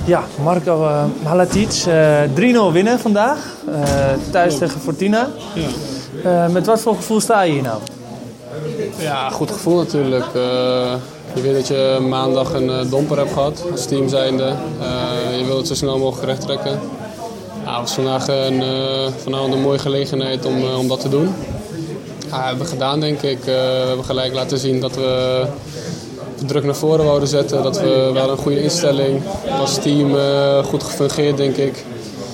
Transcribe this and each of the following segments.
Ja, Marco Malatic, 3-0 winnen vandaag. Thuis tegen Fortuna. Ja. Met wat voor gevoel sta je hier nou? Ja, goed gevoel natuurlijk. Je weet dat je maandag een domper hebt gehad als team zijnde. Je wilt het zo snel mogelijk recht trekken. Ja, het was vandaag vanavond een mooie gelegenheid om dat te doen. Ja, dat hebben we gedaan, denk ik. We hebben gelijk laten zien dat we druk naar voren wouden zetten. Dat we wel een goede instelling als team goed gefungeerd, denk ik.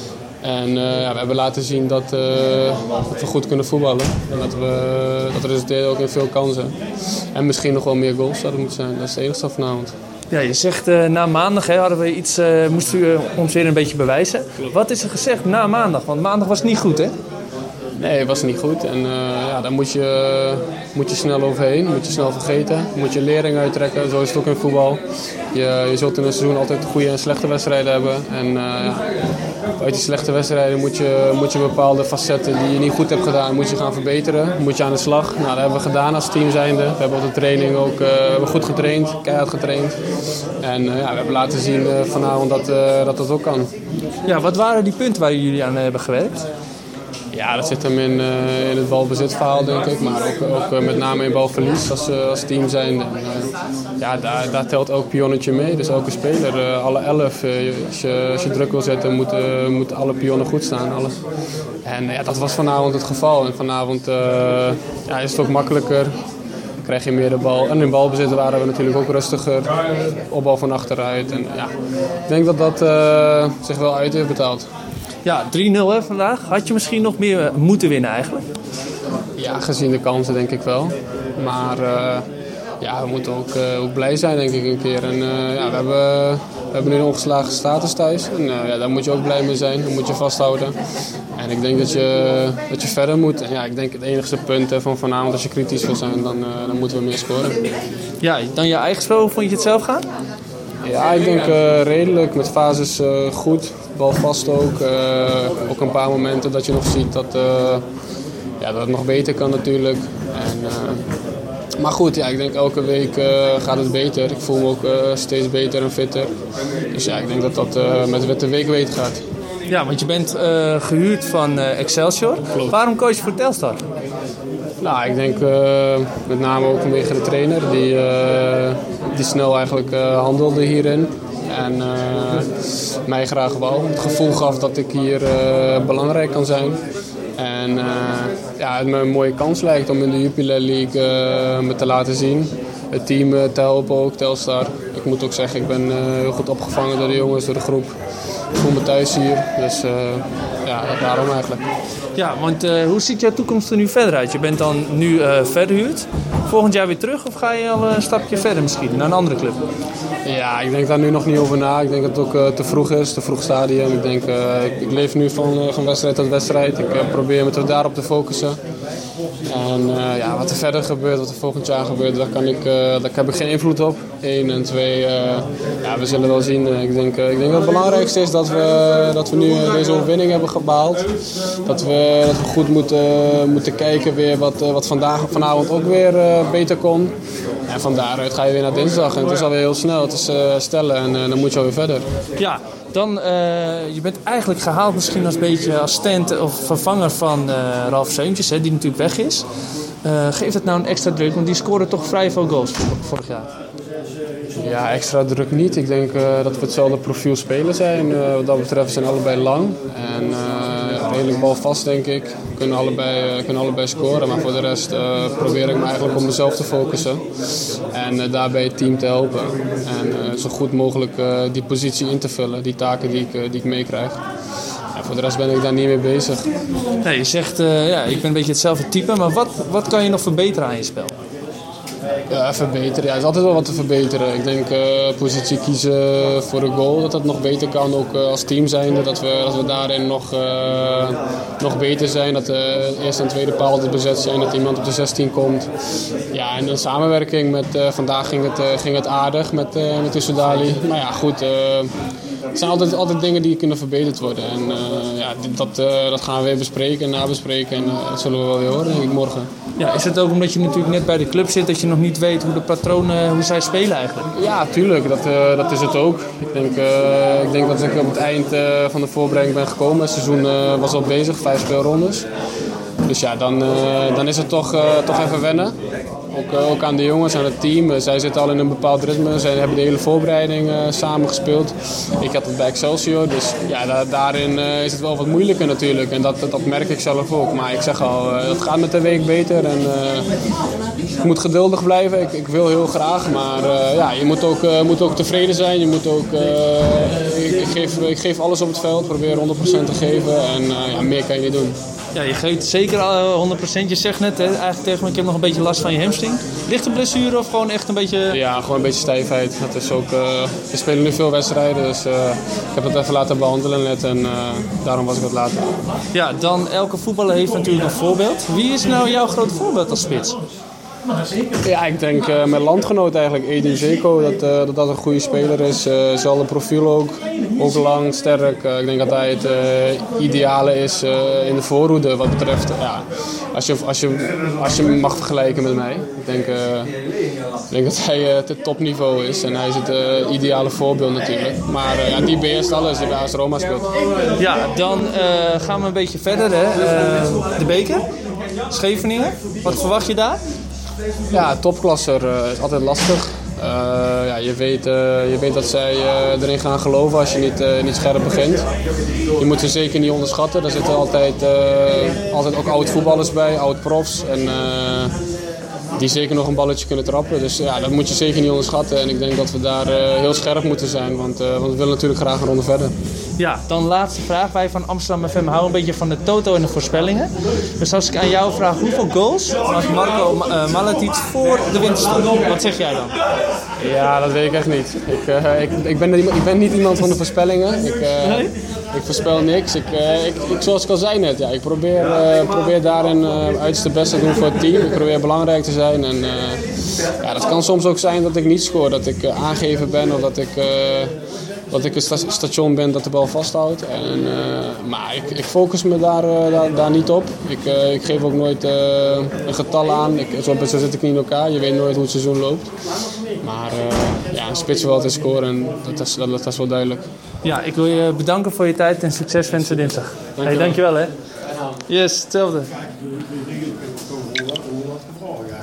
En we hebben laten zien dat we goed kunnen voetballen. En dat resulteerde ook in veel kansen. En misschien nog wel meer goals zouden moeten zijn. Dat is het enige vanavond. Ja, je zegt na maandag moesten we ons weer een beetje bewijzen. Klopt. Wat is er gezegd na maandag? Want maandag was het niet goed, hè? Nee, het was niet goed. En daar moet je snel overheen. Moet je snel vergeten. Moet je lering uittrekken. Zo is het ook in voetbal. Je zult in een seizoen altijd goede en slechte wedstrijden hebben. En uit die slechte wedstrijden moet je bepaalde facetten die je niet goed hebt gedaan, moet je gaan verbeteren. Moet je aan de slag. Nou, dat hebben we gedaan als team zijnde. We hebben op de training ook we hebben goed getraind. Keihard getraind. En we hebben laten zien vanavond dat ook kan. Ja, wat waren die punten waar jullie aan hebben gewerkt? Ja, dat zit hem in het balbezitverhaal, denk ik. Maar ook met name in balverlies als team zijn. Daar telt elk pionnetje mee. Dus elke speler, alle 11. Als je druk wil zetten, moeten alle pionnen goed staan. Alles. En dat was vanavond het geval. En vanavond is het ook makkelijker. Krijg je meer de bal. En in balbezit waren we natuurlijk ook rustiger. Opbal van achteruit. En, ik denk dat zich wel uit heeft betaald. Ja, 3-0 hè, vandaag. Had je misschien nog meer moeten winnen eigenlijk? Ja, gezien de kansen denk ik wel. Maar we moeten ook blij zijn denk ik een keer. En we hebben nu een ongeslagen status thuis. En daar moet je ook blij mee zijn. Dat moet je vasthouden. En ik denk dat je verder moet. En ik denk het enigste punt van vanavond, als je kritisch wil zijn, dan moeten we meer scoren. Ja, dan je eigen spel, vond je het zelf gaan? Ja, ik denk redelijk. Met fases goed. Bal vast ook. Ook een paar momenten dat je nog ziet dat het nog beter kan natuurlijk. Maar goed, ik denk elke week gaat het beter. Ik voel me ook steeds beter en fitter. Dus ik denk dat met de week beter gaat. Ja, want je bent gehuurd van Excelsior. Klopt. Waarom koos je voor Telstar? Nou, ik denk met name ook vanwege de trainer die snel eigenlijk handelde hierin. En mij graag wel het gevoel gaf dat ik hier belangrijk kan zijn. En het me een mooie kans lijkt om in de Jupiler League me te laten zien. Het team te helpen ook, Telstar. Ik moet ook zeggen, ik ben heel goed opgevangen door de jongens, door de groep. Ik voel me thuis hier, dus daarom eigenlijk. Ja, want hoe ziet jouw toekomst er nu verder uit? Je bent dan nu verhuurd. Volgend jaar weer terug of ga je al een stapje verder misschien, naar een andere club? Ja, ik denk daar nu nog niet over na. Ik denk dat het ook te vroeg is, te vroeg stadium. Ik denk, ik leef nu van wedstrijd tot wedstrijd. Ik probeer me daarop te focussen. En wat er verder gebeurt, wat er volgend jaar gebeurt, daar heb ik geen invloed op. 1 en 2, we zullen wel zien. Ik denk dat het belangrijkste is dat we nu deze overwinning hebben behaald. Dat we goed moeten kijken weer wat vanavond ook weer beter kon. En van daaruit ga je weer naar dinsdag. En het is alweer heel snel. Het is stellen en dan moet je alweer verder. Ja, dan je bent eigenlijk gehaald misschien als beetje assistent of vervanger van Ralf Seuntjes, die natuurlijk weg is. Geeft het nou een extra druk? Want die scoorde toch vrij veel goals vorig jaar. Ja, extra druk niet. Ik denk dat we hetzelfde profiel spelen zijn. Wat dat betreft zijn allebei lang. En redelijk balvast denk ik. Kunnen allebei scoren. Maar voor de rest probeer ik me eigenlijk op mezelf te focussen. En daarbij het team te helpen. En zo goed mogelijk die positie in te vullen. Die taken die ik meekrijg. Voor de rest ben ik daar niet mee bezig. Nee, je zegt, ik ben een beetje hetzelfde type. Maar wat kan je nog verbeteren aan je spel? Ja, verbeteren. Ja, er is altijd wel wat te verbeteren. Ik denk positie kiezen voor de goal, dat nog beter kan. Ook als team zijnde, dat we daarin nog beter zijn. Dat de eerste en tweede paal altijd bezet zijn, dat iemand op de 16 komt. Ja, en in samenwerking met vandaag ging het aardig met Soudali. Maar ja, goed. Het zijn altijd dingen die kunnen verbeterd worden. En dat gaan we weer bespreken en nabespreken. En dat zullen we wel weer horen, denk ik, morgen. Ja, is het ook omdat je natuurlijk net bij de club zit, dat je nog niet weet hoe de patronen, hoe zij spelen eigenlijk? Ja, tuurlijk. Dat is het ook. Ik denk dat ik op het eind van de voorbereiding ben gekomen. Het seizoen was al bezig, 5 speelrondes. Dus ja, dan is het toch even wennen. Ook aan de jongens, aan het team. Zij zitten al in een bepaald ritme. Zij hebben de hele voorbereiding samen gespeeld. Ik had het bij Excelsior. Dus ja, daarin is het wel wat moeilijker natuurlijk. En dat merk ik zelf ook. Maar ik zeg al, het gaat met de week beter. En ik moet geduldig blijven. Ik wil heel graag. Maar ja, je moet ook tevreden zijn. Je moet ook, ik geef alles op het veld. Probeer 100% te geven. En ja, meer kan je niet doen. Ja, je geeft zeker 100%. Je zegt net, hè, eigenlijk tegen me, ik heb nog een beetje last van je hamstring. Lichte blessure of gewoon echt een beetje... Ja, gewoon een beetje stijfheid. Dat is ook, we spelen nu veel wedstrijden, dus ik heb het even laten behandelen net en daarom was ik wat later. Ja, dan elke voetballer heeft natuurlijk een voorbeeld. Wie is nou jouw grote voorbeeld als spits? Ja, ik denk mijn landgenoot eigenlijk, Edin Dzeko, dat een goede speler is. Zelfde profiel ook lang, sterk. Ik denk dat hij het ideale is in de voorhoede wat betreft, ja, als je hem mag vergelijken met mij. Ik denk dat hij het topniveau is en hij is het ideale voorbeeld natuurlijk. Maar ja, die beheerst alles, die bij AS Roma speelt. Ja, dan gaan we een beetje verder. Hè. De beker, Scheveningen, wat verwacht je daar? Ja, topklasser is altijd lastig. Ja, je weet dat zij erin gaan geloven als je niet scherp begint. Je moet ze zeker niet onderschatten. Er zitten altijd ook oud voetballers bij, oud profs. En die zeker nog een balletje kunnen trappen. Dus ja, dat moet je zeker niet onderschatten. En ik denk dat we daar heel scherp moeten zijn. Want we willen natuurlijk graag een ronde verder. Ja, dan laatste vraag. Wij van Amsterdam FM houden een beetje van de toto en de voorspellingen. Dus als ik aan jou vraag hoeveel goals maakt Marko Malatic voor de winterstop, wat zeg jij dan? Ja, dat weet ik echt niet. Ik ben niet iemand van de voorspellingen. Ik voorspel niks. Zoals ik al zei net, ja, ik probeer daarin uiterste best te doen voor het team. Ik probeer belangrijk te zijn. En ja, dat kan soms ook zijn dat ik niet scoor. Dat ik aangeven ben of dat ik een station ben dat de bal vasthoudt. Maar ik focus me daar niet op. Ik geef ook nooit een getal aan. Zo zit ik niet in elkaar. Je weet nooit hoe het seizoen loopt. Maar ja, een spits wil altijd scoren en dat is wel duidelijk. Ja, ik wil je bedanken voor je tijd en succes wensen dinsdag. Dankjewel hè. Yes, hetzelfde.